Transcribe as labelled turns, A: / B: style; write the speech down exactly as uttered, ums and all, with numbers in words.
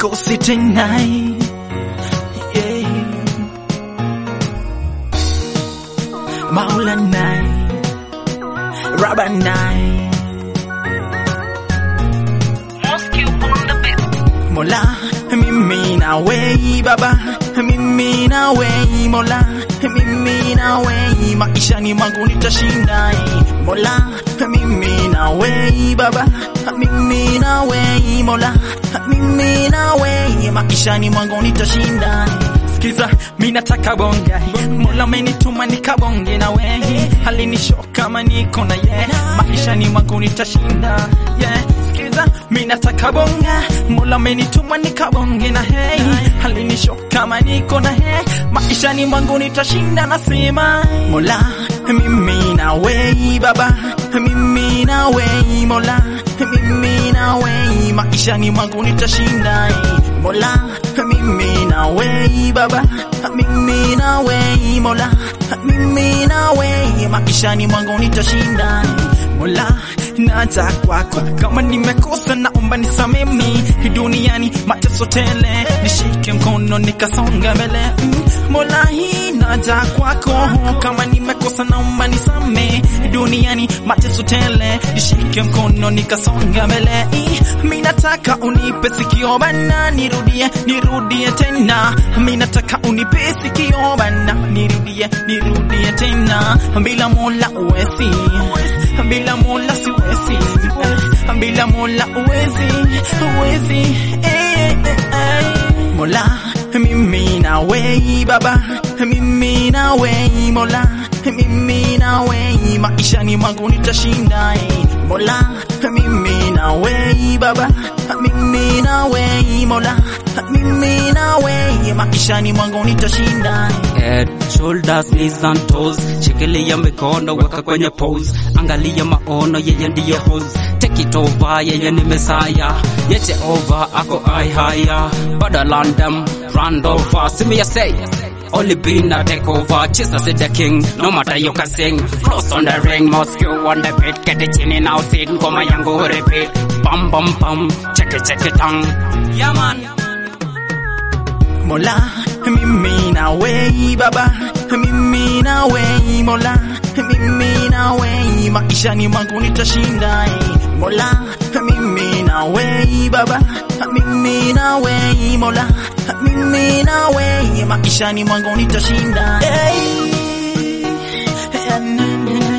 A: sikosi tena. Yeah. Maulana Rabbana Mola, mimi na we baba, mimi na we Mola, mimi na we maisha ni mwangu nitashinda. Mola, mimi na we baba, mimi na we Mola, mimi na we maisha ni mwangu nitashinda. Sikiza, mimi nataka bonga, Mola amenituma nikabonge na we, halinishoka kama niko na ye, maisha ni mwangu nitashinda. Yeah. Mimi nataka bonga, Mola amenituma nikabonge na hey, halinishoka kama niko na hey, maisha ni mwangu nitashinda. Nasema Mola, mimi na we baba, mimi na we Mola, mimi na we maisha ni mwangu nitashinda. Mola, mimi na we baba, mimi na we Mola, mimi na we maisha ni mwangu nitashinda. Mola, naja kwako kama nimekosa naomba nisamehe mimi, duniani mateso tele, nishike mkono nikasonga mbele. mm. Mola, hii naja kwako kama nimekosa naomba nisamehe, duniani mateso tele, nishike mkono nikasonga mbele. Mimi nataka unipe sikio bana, nirudie nirudie tena. Mimi nataka unipe sikio bana, nirudie nirudie tena. Bila Mola uwezi, bila Mola siwezi, bila Mola uwezi, uwezi. eh, eh, eh. Mola, mimi na we baba, mimi na we Mola, mimi na we maisha ni mwangu nitashinda. Mola, mimi na we baba, mimi na we Mola, mimi na we maisha ni mwangu nitashinda.
B: Head, shoulders, knees and toes, shikilia mikono weka kwenye pose, angalia maono yeye ndiye host. Take it over, yeye ni Messiah, yete over ako I higher, badala them run over. See me I say, only been a take over. Jesus is the king, no matter you can sing. Floss on the ring, Moscow on the beat, get the chin in out, sit and come and go repeat. Bam bam bam, check it check it down. Yeah man.
A: Mola, mimi na we baba, mimi na we Mola, mimi na we maisha ni mwangu nitashinda. Mola, mimi na we baba, mimi na we Mola, mimi na we maisha ni mwangu nitashinda. Hey.